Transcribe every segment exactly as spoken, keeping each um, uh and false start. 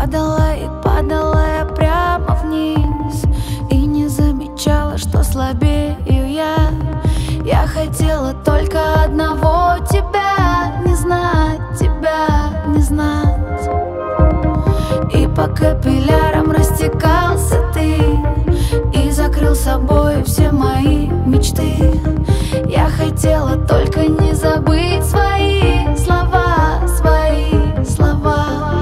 Падала и падала я прямо вниз, и не замечала, что слабею я. Я хотела только одного — тебя не знать, тебя не знать. И по капиллярам растекался ты, и закрыл собой все мои мечты. Я хотела только не забыть свои слова, свои слова.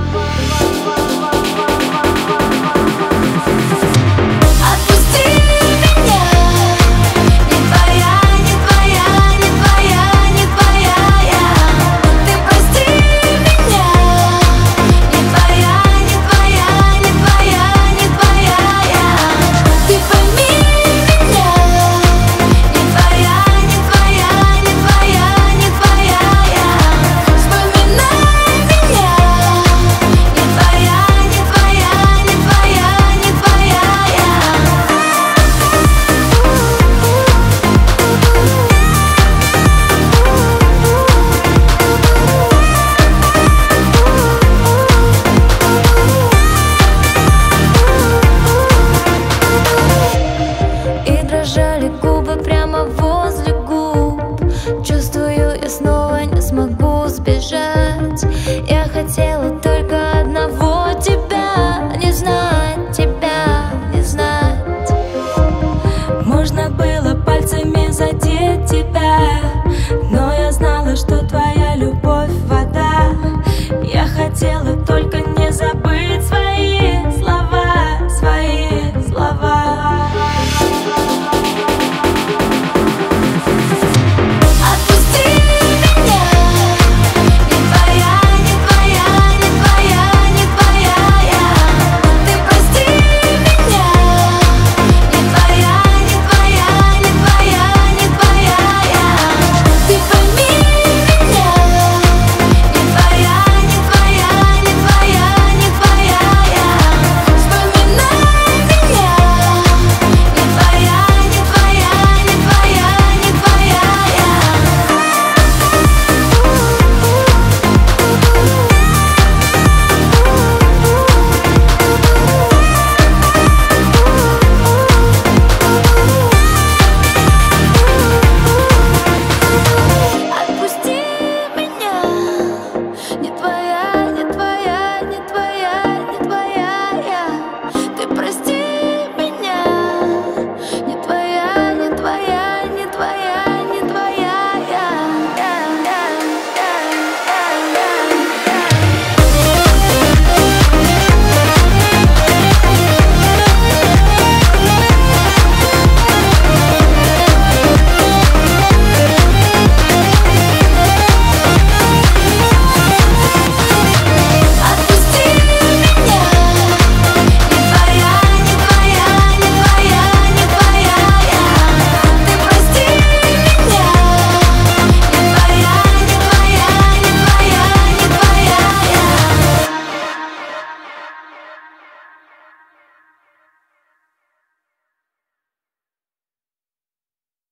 Дрожали губы прямо возле губ. Чувствую, я снова не смогу сбежать. Я хотела только одного — тебя не знать, тебя не знать. Можно было пальцами задеть тебя, но я знала, что твоя любовь — вода. Я хотела только